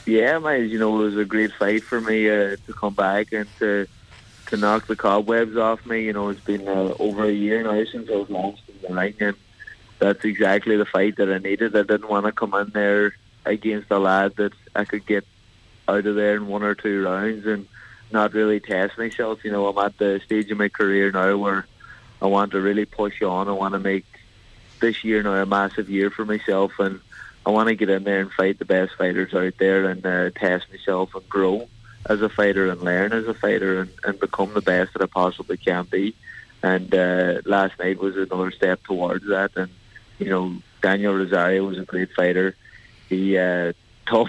Yeah, mate, it was a great fight for me to come back and to knock the cobwebs off me. It's been over a year now since I was launched in the ring, and that's exactly the fight that I needed. I didn't want to come in there against a lad that I could get out of there in 1 or 2 rounds and not really test myself. I'm at the stage of my career now where I want to really push on. I want to make this year now a massive year for myself, and I want to get in there and fight the best fighters out there and test myself and grow as a fighter and learn as a fighter and become the best that I possibly can be. And last night was another step towards that. And, Daniel Rosario was a great fighter. He tough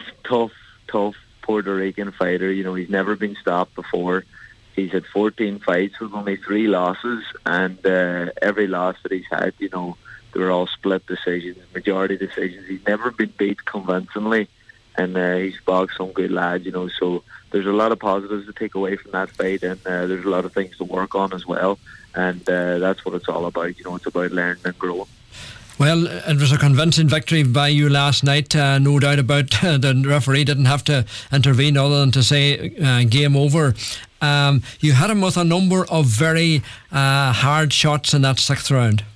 Puerto Rican fighter. He's never been stopped before. He's had 14 fights with only 3 losses, and every loss that he's had, they were all split decisions, majority decisions. He's never been beat convincingly, and he's boxed some good lads, so there's a lot of positives to take away from that fight, and there's a lot of things to work on as well, and that's what it's all about. It's about learning and growing. Well, it was a convincing victory by you last night, no doubt about the referee didn't have to intervene other than to say game over. You had him with a number of very hard shots in that 6th round.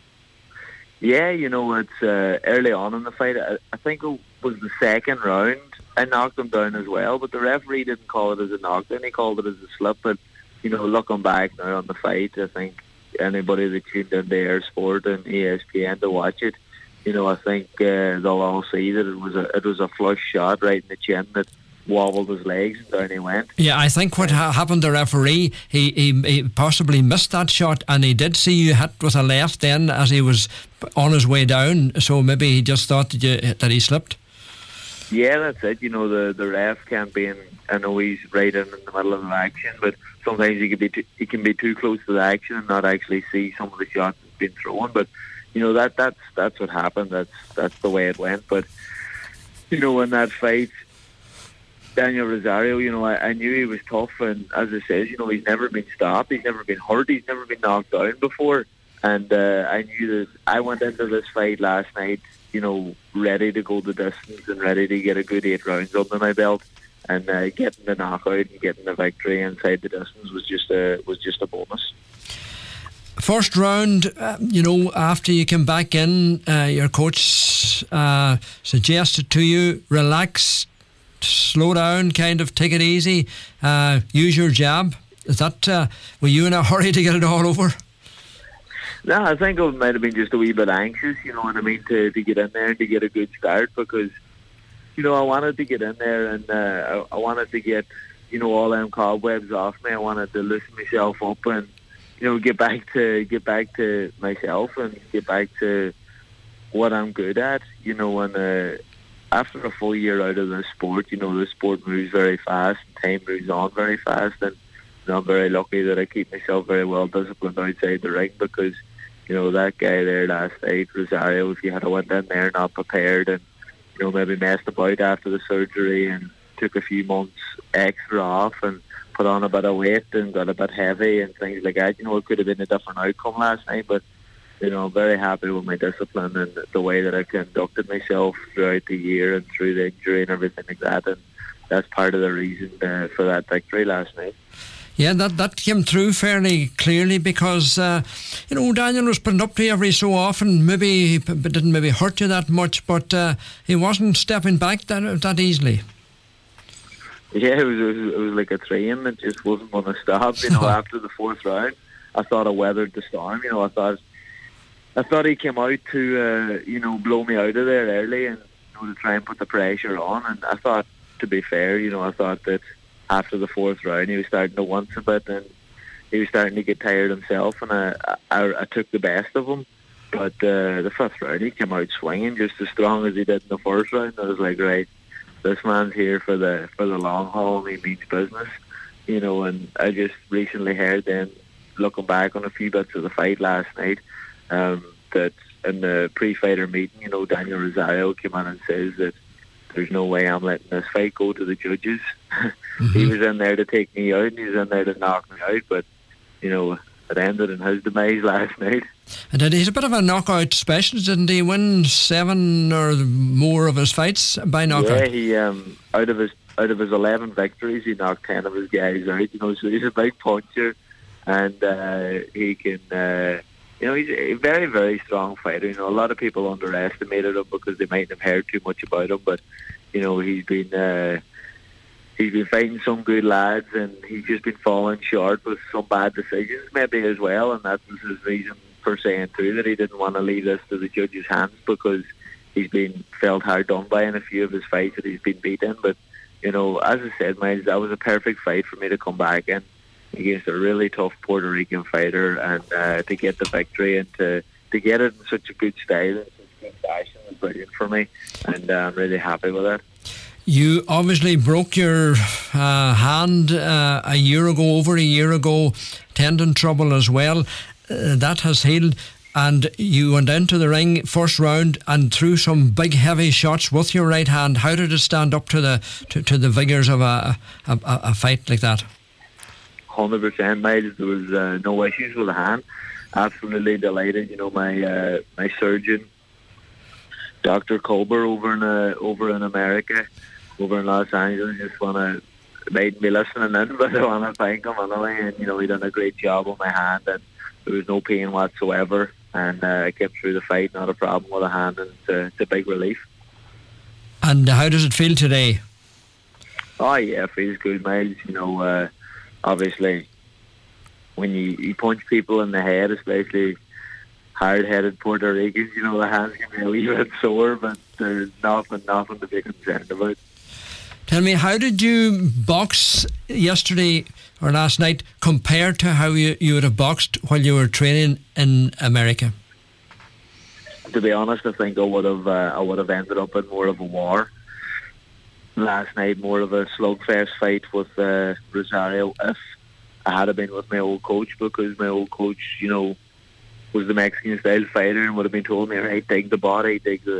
Yeah, it's early on in the fight. I think it was the 2nd round. I knocked him down as well, but the referee didn't call it as a knockdown. He called it as a slip. But, looking back now on the fight, I think anybody that tuned into Air Sport and ESPN to watch it, I think they'll all see that it was a flush shot right in the chin that wobbled his legs and down he went. Yeah, I think what happened to the referee, he possibly missed that shot, and he did see you hit with a left then as he was on his way down, so maybe he just thought that he slipped. Yeah, that's it. The ref can't be in. I know he's right in the middle of the action, but sometimes he can be too close to the action and not actually see some of the shots that's been thrown. But that's what happened. That's the way it went. But in that fight, Daniel Rosario, I knew he was tough, and as I said, he's never been stopped, he's never been hurt, he's never been knocked down before, and I knew that I went into this fight last night, ready to go the distance and ready to get a good 8 rounds under my belt, and getting the knockout and getting the victory inside the distance was just a bonus. First round, after you came back in, your coach suggested to you, relax, slow down, kind of take it easy, use your jab. Is that were you in a hurry to get it all over? No, I think I might have been just a wee bit anxious, to get in there and to get a good start, because I wanted to get in there and I wanted to get all them cobwebs off me. I wanted to loosen myself up and get back to myself and get back to what I'm good at, and after a full year out of this sport, the sport moves very fast and time moves on very fast, and I'm very lucky that I keep myself very well disciplined outside the ring, because that guy there last night, Rosario, if you had went in there not prepared and maybe messed about after the surgery and took a few months extra off and put on a bit of weight and got a bit heavy and things like that, it could have been a different outcome last night. But I'm very happy with my discipline and the way that I conducted myself throughout the year and through the injury and everything like that, and that's part of the reason for that victory last night. Yeah, that came through fairly clearly, because Daniel was putting up to you every so often. Maybe didn't hurt you that much, but he wasn't stepping back that easily. Yeah, it was like a train that just wasn't going to stop. After the 4th round, I thought I weathered the storm. I thought he came out to blow me out of there early and to try and put the pressure on. And I thought, to be fair, I thought that after the 4th round he was starting to wince a bit and he was starting to get tired himself, and I took the best of him. But the 5th round he came out swinging just as strong as he did in the 1st round. I was like, right, this man's here for the long haul, and he means business. And I just recently heard then, looking back on a few bits of the fight last night, that in the pre-fighter meeting, Daniel Rosario came in and says that there's no way I'm letting this fight go to the judges. Mm-hmm. He was in there to take me out, and he was in there to knock me out, but it ended in his demise last night. And he's a bit of a knockout specialist, didn't he? Win 7 or more of his fights by knockout. Yeah, he out of his 11 victories, he knocked 10 of his guys out. So he's a big puncher, and he can. He's a very, very strong fighter. A lot of people underestimated him because they mightn't have heard too much about him, but he's been fighting some good lads, and he's just been falling short with some bad decisions maybe as well, and that was his reason for saying too that he didn't want to leave this to the judges' hands, because he's been felt hard done by in a few of his fights that he's been beaten. But as I said, Miles, that was a perfect fight for me to come back in against a really tough Puerto Rican fighter, and to get the victory and to get it in such a good style and such good fashion was brilliant for me, and I'm really happy with it. You obviously broke your hand over a year ago, tendon trouble as well. That has healed, and you went into the ring first round and threw some big heavy shots with your right hand. How did it stand up to the vigours of a fight like that? 100%, Miles. There was no issues with the hand. Absolutely delighted. My surgeon, Dr. Colbert, over in America, over in Los Angeles, just made me listening in, but I want to thank him anyway. And he done a great job on my hand, and there was no pain whatsoever. And I kept through the fight, not a problem with the hand, and it's a big relief. And how does it feel today? Oh yeah, it feels good, Miles. Obviously, when you punch people in the head, especially hard-headed Puerto Ricans, the hands can be a wee bit sore, but there's nothing to be concerned about. Tell me, how did you box yesterday or last night compared to how you would have boxed while you were training in America? To be honest, I think I would have ended up in more of a war last night, more of a slugfest fight with Rosario if I had been with my old coach, because my old coach, was the Mexican style fighter and would have been told me, right, dig the body,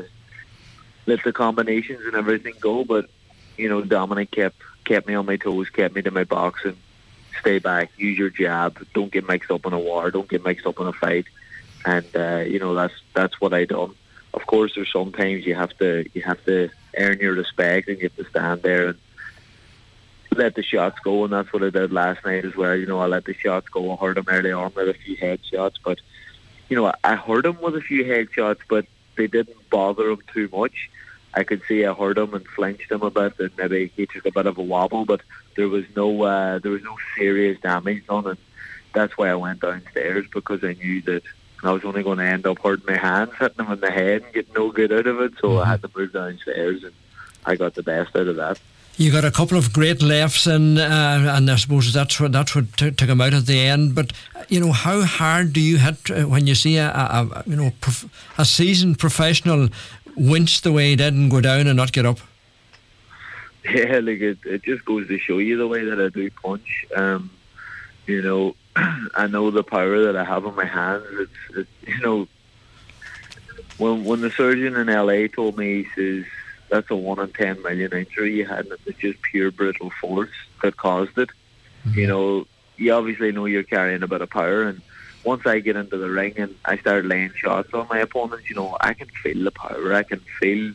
let the combinations and everything go. But Dominic kept me on my toes, kept me to my boxing, stay back, use your jab, don't get mixed up in a war, don't get mixed up in a fight, and that's what I done. Of course, there's sometimes you have to earn your respect, and you have to stand there and let the shots go, and that's what I did last night as well. I let the shots go. I hurt him early on with a few headshots, but I hurt him with a few headshots, but they didn't bother him too much. I could see I hurt him and flinched him a bit, and maybe he took a bit of a wobble, but there was no serious damage done, and that's why I went downstairs, because I knew that I was only going to end up hurting my hands, hitting him in the head and getting no good out of it. So I had to move downstairs, and I got the best out of that. You got a couple of great lefts, and I suppose that's what took him out at the end. But how hard do you hit when you see a seasoned professional winch the way he did and go down and not get up? Yeah, it just goes to show you the way that I do punch. I know the power that I have in my hands. It's when the surgeon in LA told me, he says, that's a 1 in 10 million injury you had, and it's just pure brutal force that caused it. Mm-hmm. You obviously know you're carrying a bit of power, and once I get into the ring and I start laying shots on my opponents, I can feel the power. I can feel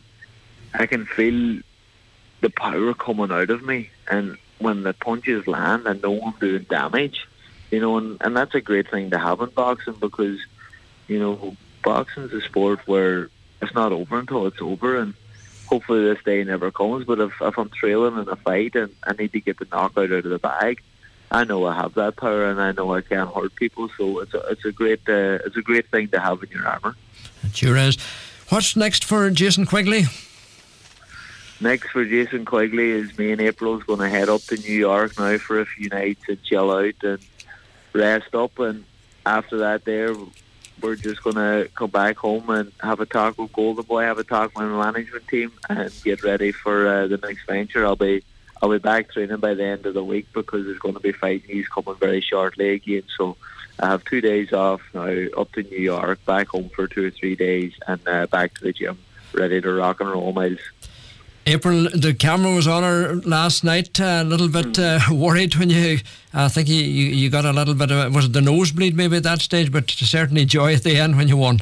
the power coming out of me, and when the punches land, I know I'm doing damage. And that's a great thing to have in boxing, because boxing's a sport where it's not over until it's over, and hopefully this day never comes. But if I'm trailing in a fight and I need to get the knockout out of the bag, I know I have that power, and I know I can hurt people. So it's a great thing to have in your armour. It sure is. What's next for Jason Quigley? Next for Jason Quigley is me and April's going to head up to New York now for a few nights and chill out and rest up, and after that there we're just going to come back home and have a talk with Golden Boy, have a talk with my management team, and get ready for the next venture. I'll be back training by the end of the week, because there's going to be fight news coming very shortly again. So I have 2 days off now, up to New York, back home for 2 or 3 days, and back to the gym, ready to rock and roll, Miles. April, the camera was on her last night. A little bit worried when I think you got a little bit of, was it the nosebleed maybe at that stage? But certainly joy at the end when you won.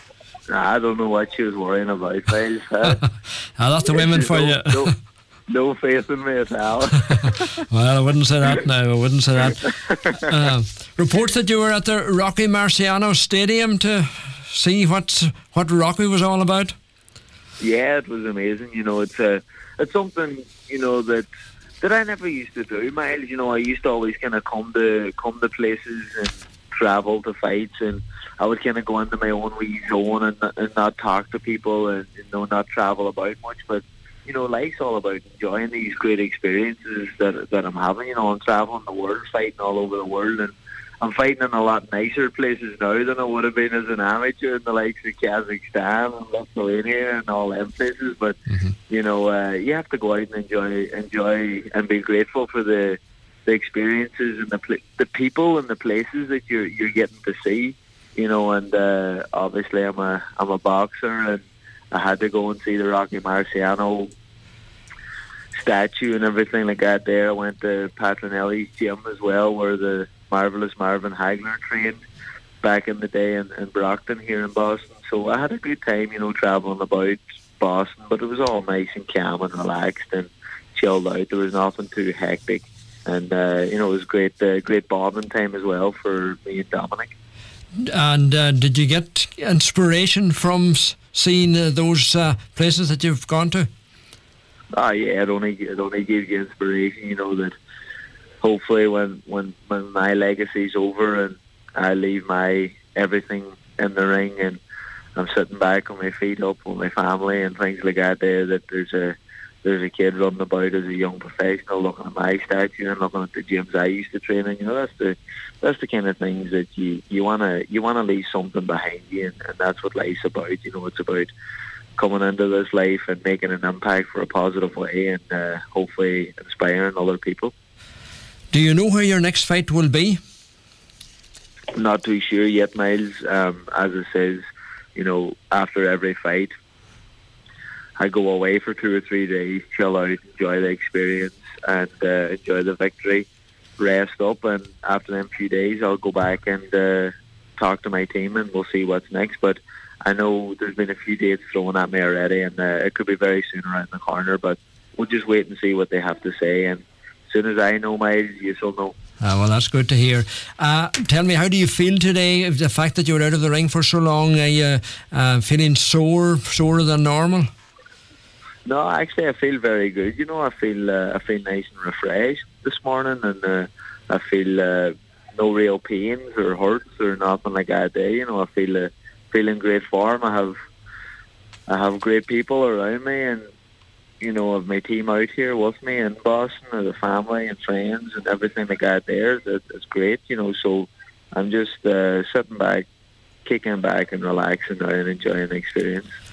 I don't know what she was worrying about, Miles. That's the women for you. No faith in me at all. Well, I wouldn't say that now. I wouldn't say that. Reports that you were at the Rocky Marciano Stadium to see what Rocky was all about. Yeah, it was amazing. It's something that I never used to do, Miles. I used to always kind of come to places and travel to fights, and I would kind of go into my own wee zone and not talk to people and not travel about much. But life's all about enjoying these great experiences that I'm having. I'm traveling the world, fighting all over the world, and I'm fighting in a lot nicer places now than I would have been as an amateur in the likes of Kazakhstan and Lithuania and all them places. But you have to go out and enjoy and be grateful for the experiences and the people and the places that you're getting to see. And obviously I'm a boxer, and I had to go and see the Rocky Marciano statue and everything like that there. I went to Patronelli's gym as well, where the marvellous Marvin Hagler trained back in the day in Brockton here in Boston. So I had a good time, travelling about Boston, but it was all nice and calm and relaxed and chilled out. There was nothing too hectic. And, it was great bonding time as well for me and Dominic. And did you get inspiration from seeing those places that you've gone to? Yeah, it only gives you inspiration, that hopefully when my legacy's over and I leave my everything in the ring and I'm sitting back on my feet up with my family and things like that there, that there's a kid running about as a young professional looking at my statue and looking at the gyms I used to train in. That's the kind of things that you wanna leave something behind you, and that's what life's about. It's about coming into this life and making an impact for a positive way and hopefully inspiring other people. Do you know where your next fight will be? I'm not too sure yet, Miles. As it says, after every fight, I go away for 2 or 3 days, chill out, enjoy the experience, and enjoy the victory, rest up, and after them few days, I'll go back and talk to my team, and we'll see what's next. But I know there's been a few dates thrown at me already, and it could be very soon around the corner, but we'll just wait and see what they have to say, and as soon as I know, Miles, you shall know. Well, that's good to hear. Tell me, how do you feel today? The fact that you were out of the ring for so long, are you feeling sorer than normal? No, actually, I feel very good. I feel nice and refreshed this morning, and I feel no real pains or hurts or nothing like that. I feel in great form. I have great people around me, and of my team out here with me in Boston, or the family and friends and everything like that there. It's great, so I'm just sitting back, kicking back and relaxing now and enjoying the experience.